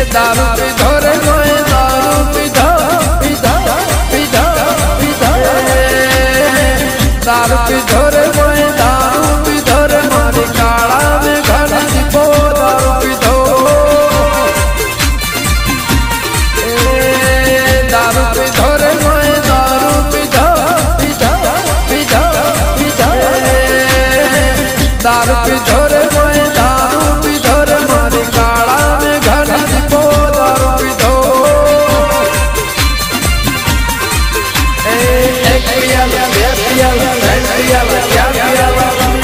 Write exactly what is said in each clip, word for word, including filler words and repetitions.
दारू पीधो रे मोए दारू पीधो पीधो पीधो पीधो दारू पीधो रे मोए दारू पीधो रे मारी काला में घर दीपो दारू पीधो दारू पीधो रे मोए दारू पीधो पीधो पीधो पीधो दारू पीधो रे मोए दारू पीधो रे मारी काला में घर दीपो दारू पीधो एक पियाला बे पियाला तीन पियाला चार पियाला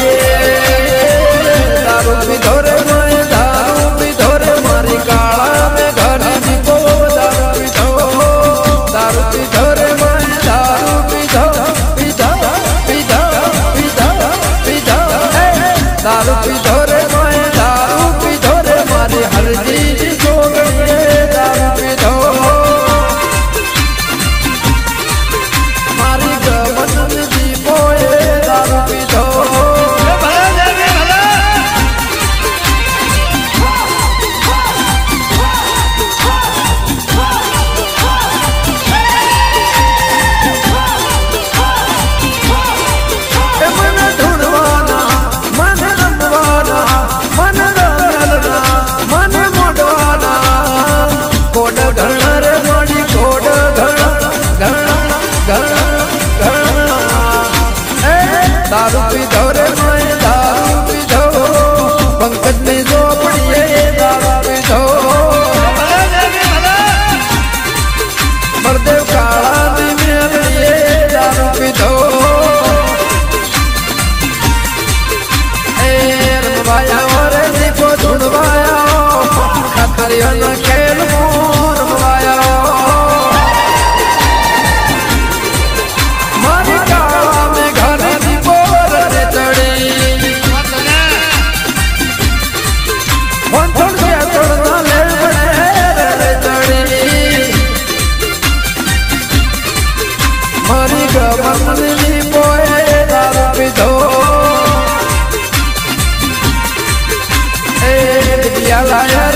दारू पीधो रे मोए दारू पीधो रे मारी काला में घर दीपो दारू पीधो दारू पीधो रे मोए दारू पीधो पीधो पीधो पीधो पीधो दारू पीधो रे मोए दारू पीधो रे मारी हर चीज सो गई दारू पीधो मारी गमन दीपो दारू पीधो मन ढूंढवाना मन रमवाना मन रंगलना मन मोड़वाना कोड घना रे मोड़ी कोड घना घना घना घना दारू पीधो रे मोए दारू पीधो पंकज में जो पड़िए दारू पीधो मरदेव काला दी में दारू पीधो रमवाया और दीपो ढूंढवाया खतरियों न खेल रमवाया मारी काला में घर दीपो रे चढ़ी थोड़ से तोड़ना ले बड़े रे चढ़ी मारी गमन दीपो दारू पीधो पियाला